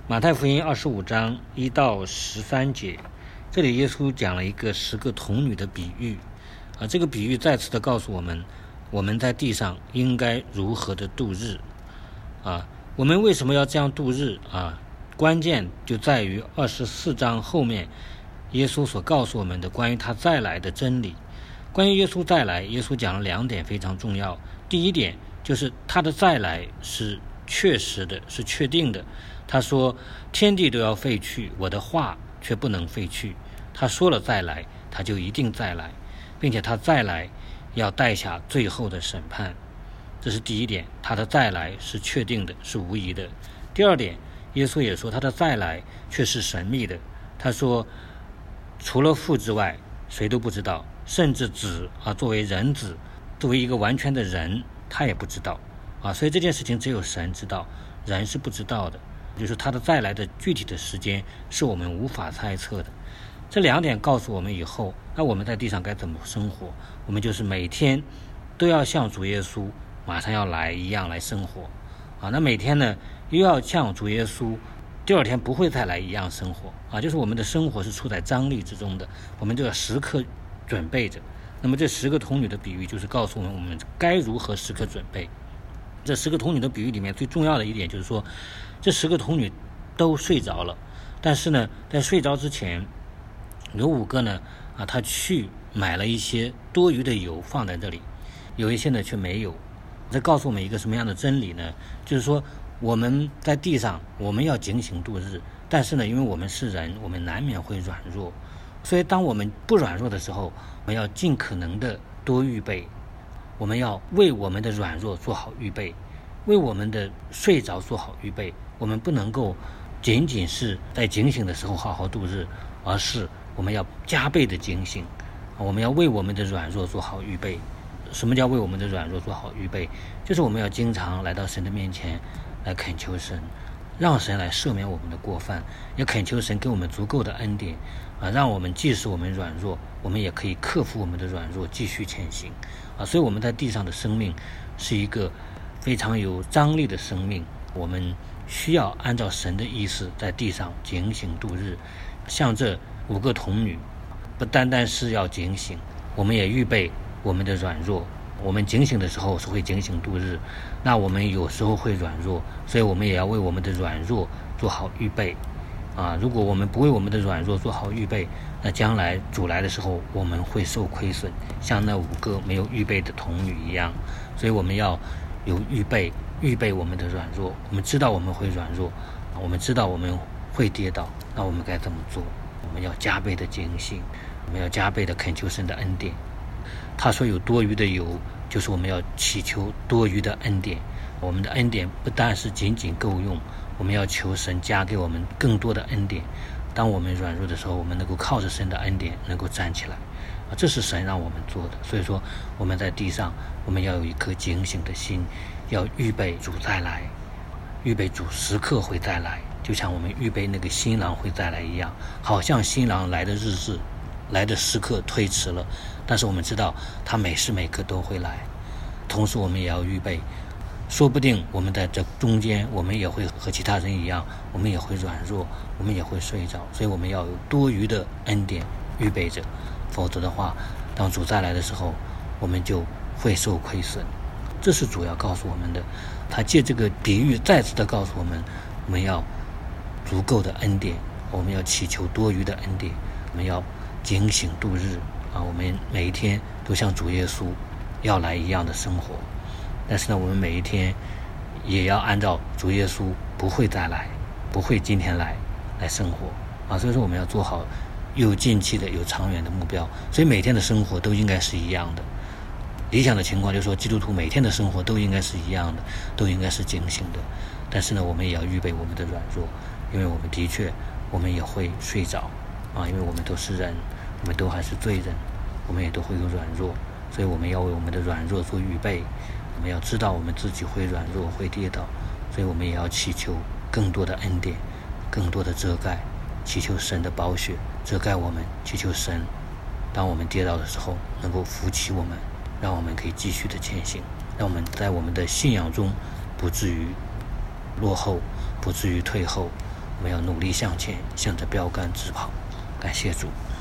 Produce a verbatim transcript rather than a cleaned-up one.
马太福音二十五章一到十三节，这里耶稣讲了一个十个童女的比喻啊，这个比喻再次的告诉我们，我们在地上应该如何的度日啊。我们为什么要这样度日啊？关键就在于二十四章后面耶稣所告诉我们的关于他再来的真理。关于耶稣再来，耶稣讲了两点非常重要。第一点就是他的再来是确实的，是确定的。他说天地都要废去，我的话却不能废去。他说了再来，他就一定再来，并且他再来要带下最后的审判。这是第一点，他的再来是确定的，是无疑的。第二点，耶稣也说他的再来却是神秘的。他说除了父之外谁都不知道，甚至子啊，作为人子，作为一个完全的人，他也不知道啊。所以这件事情只有神知道，人是不知道的。就是他的再来的具体的时间是我们无法猜测的。这两点告诉我们以后，那我们在地上该怎么生活？我们就是每天都要像主耶稣马上要来一样来生活啊。那每天呢又要像主耶稣第二天不会再来一样生活啊。就是我们的生活是处在张力之中的，我们就要时刻准备着。那么这十个童女的比喻就是告诉我们，我们该如何时刻准备。这十个童女的比喻里面最重要的一点就是说，这十个童女都睡着了，但是呢在睡着之前有五个呢啊，他去买了一些多余的油放在这里，有一些呢却没有。这告诉我们一个什么样的真理呢？就是说我们在地上我们要警醒度日，但是呢因为我们是人，我们难免会软弱，所以当我们不软弱的时候，我们要尽可能的多预备，我们要为我们的软弱做好预备，为我们的睡着做好预备。我们不能够仅仅是在警醒的时候好好度日，而是我们要加倍的警醒，我们要为我们的软弱做好预备。什么叫为我们的软弱做好预备？就是我们要经常来到神的面前来恳求神，让神来赦免我们的过犯，要恳求神给我们足够的恩典啊，让我们即使我们软弱，我们也可以克服我们的软弱，继续前行啊。所以我们在地上的生命是一个非常有张力的生命，我们需要按照神的意思在地上警醒度日。像这五个童女，不单单是要警醒，我们也预备我们的软弱。我们警醒的时候是会警醒度日，那我们有时候会软弱，所以我们也要为我们的软弱做好预备啊。如果我们不为我们的软弱做好预备，那将来主来的时候我们会受亏损，像那五个没有预备的童女一样。所以我们要有预备，预备我们的软弱。我们知道我们会软弱，我们知道我们会跌倒，那我们该怎么做？我们要加倍的警醒，我们要加倍的恳求神的恩典。他说有多余的油，就是我们要祈求多余的恩典。我们的恩典不但是仅仅够用，我们要求神加给我们更多的恩典。当我们软弱的时候，我们能够靠着神的恩典能够站起来啊，这是神让我们做的。所以说我们在地上，我们要有一颗警醒的心，要预备主再来，预备主时刻会再来，就像我们预备那个新郎会再来一样。好像新郎来的日子来的时刻推迟了，但是我们知道他每时每刻都会来。同时我们也要预备，说不定我们在这中间我们也会和其他人一样，我们也会软弱，我们也会睡着，所以我们要有多余的恩典预备着，否则的话当主再来的时候我们就会受亏损。这是主要告诉我们的，他借这个比喻再次的告诉我们，我们要足够的恩典，我们要祈求多余的恩典，我们要警醒度日啊，我们每一天都像主耶稣要来一样的生活。但是呢我们每一天也要按照主耶稣不会再来，不会今天来来生活啊。所以说我们要做好有近期的有长远的目标，所以每天的生活都应该是一样的。理想的情况就是说基督徒每天的生活都应该是一样的，都应该是警醒的。但是呢我们也要预备我们的软弱，因为我们的确我们也会睡着啊，因为我们都是人，我们都还是罪人，我们也都会有软弱，所以我们要为我们的软弱做预备。我们要知道我们自己会软弱会跌倒，所以我们也要祈求更多的恩典，更多的遮盖，祈求神的宝血遮盖我们，祈求神当我们跌倒的时候能够扶起我们，让我们可以继续的前行，让我们在我们的信仰中不至于落后，不至于退后， 我们要努力向前，向着标杆直跑。感谢主。